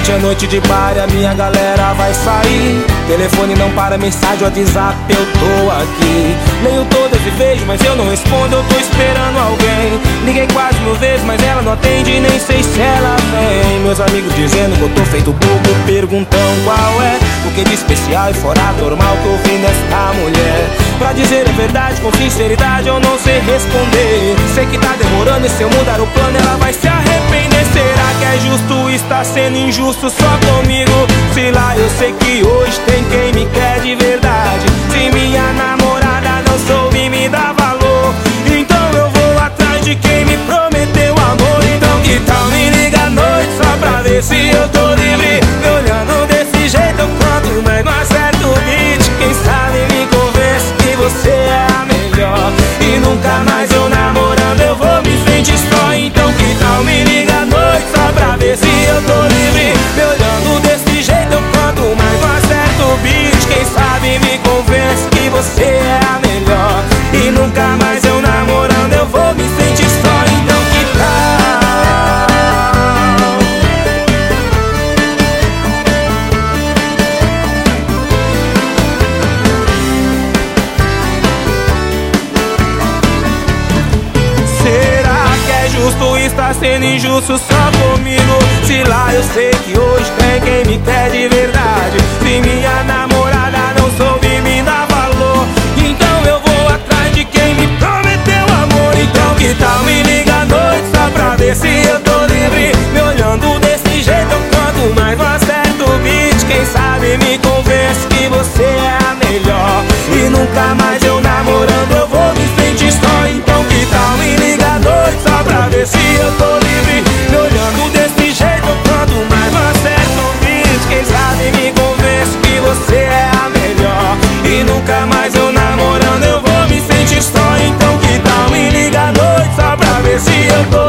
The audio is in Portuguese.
Hoje é noite de bar e a minha galera vai sair. Telefone não para, mensagem, WhatsApp, eu tô aqui. Leio todas e vejo, mas eu não respondo, eu tô esperando alguém. Liguei quase 1000 vezes, mas ela não atende, nem sei se ela vem. Meus amigos dizendo que eu tô feito bobo, perguntam qual é o que de especial e fora normal que eu vi nesta mulher. Pra dizer a verdade, com sinceridade, eu não sei responder. Sei que tá demorando e se eu mudar o plano ela vai se arrepender. Será que é justo? Está sendo injusto só comigo? Se lá eu sei que hoje tem quem me quer de verdade. Se minha namorada não soube me dar valor, então eu vou atrás de quem me prometeu amor. Então que tal me liga à noite só pra ver se eu tô livre? Me olhando desse jeito eu canto, mas não acerto o beat. Quem sabe me convence que você é a melhor, e nunca mais eu namorando eu vou me sentir só. Então que tal me liga à noite só pra ver se eu tô livre? Me olhando desse jeito eu canto, mas não acerto o beat. Quem sabe me convence que você é a melhor, e nunca mais eu namorando eu vou me sentir só. Então que tal? Será que é justo? Está sendo injusto só comigo? Se lá eu sei que hoje tem quem me quer de verdade. Se minha namorada não soube me dar valor, então eu vou atrás de quem me prometeu amor. Então que tal me liga à noite só pra ver se eu tô livre? Me olhando desse jeito eu canto, mas não acerto o beat. Quem sabe me convence que você é a melhor, e nunca mais eu namorando eu vou me sentir só. Então que tal me liga à noite só pra ver se eu tô livre? Me olhando desse jeito eu canto, mas não acerto o beat. Quem sabe me convence que você é a melhor, e nunca mais eu namorando eu vou me sentir só. Então que tal me liga à noite só pra ver se eu tô